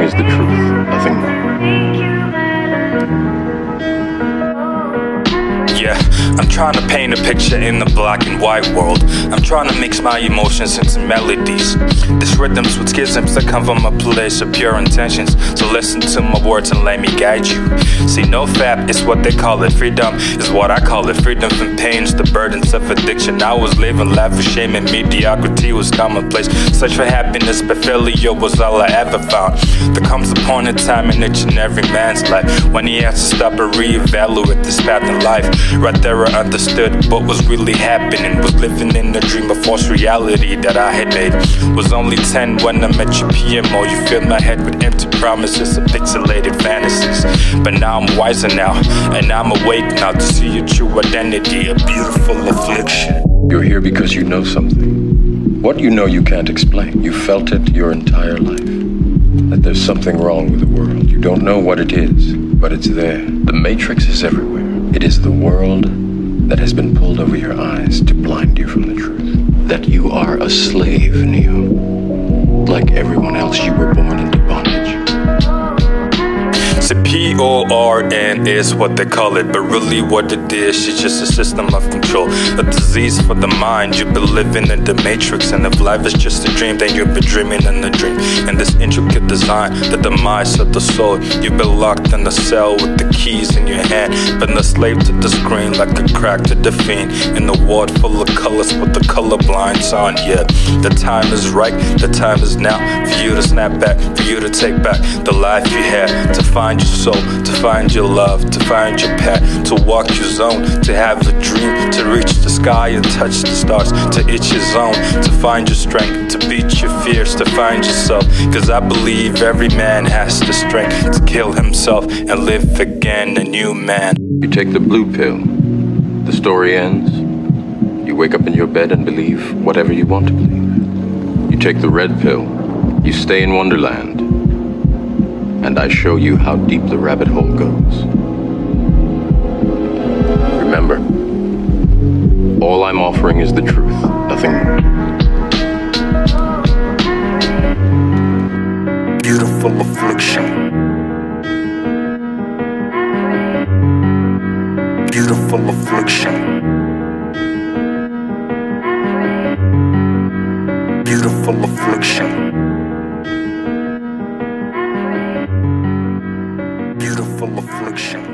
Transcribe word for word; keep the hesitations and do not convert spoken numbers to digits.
is the truth, nothing more. Yeah, I'm trying to paint a picture in the black and white world. I'm trying to mix my emotions into melodies. This rhythms with schisms that come from a place of pure intentions. So listen to my words and let me guide you. See, no fap is what they call it. Freedom is what I call it. Freedom from pains, the burdens of addiction. I was living life with shame and mediocrity was commonplace. Search for happiness, but failure was all I ever found. There comes a point in time in each and every man's life when he has to stop and reevaluate this path in life. Right there I understood what was really happening. Was living in a dream of false reality that I had made. Was only ten when I met you P M O. You filled my head with empty promises and pixelated fantasies. But now I'm wiser now, and I'm awake now to see your true identity, a beautiful affliction. You're here because you know something. What you know you can't explain. You felt it your entire life. That there's something wrong with the world. You don't know what it is, but it's there. The Matrix is everywhere. It is the world that has been pulled over your eyes to blind you from the truth. That you are a slave, Neo. Like everyone else, you were born into bondage. So P O R N is what they call it, but really what it is, it's just a system of control. A disease for the mind. You've been living in the matrix, and if life is just a dream, then you've been dreaming in the dream. And this intricate design, the demise of the soul. You've been locked in a cell with the keys in your hand, been a slave to the screen like a crack to the fiend. In a world full of colors with the color blinds on. Yeah, the time is right, the time is now for you to snap back, for you to take back the life you had, to find your soul, to find your love, to find your path, to walk your zone, to have a dream, to reach the sky and touch the stars, to itch your zone, to find your strength, to beat your fears, to find yourself. Cause I believe every man has the strength to kill himself and live again a new man. You take the blue pill, the story ends. You wake up in your bed and believe whatever you want to believe. You take the red pill, you stay in Wonderland, and I show you how deep the rabbit hole goes. Remember, all I'm offering is the truth, nothing more. Beautiful affliction. Beautiful affliction. Beautiful affliction. Beautiful affliction.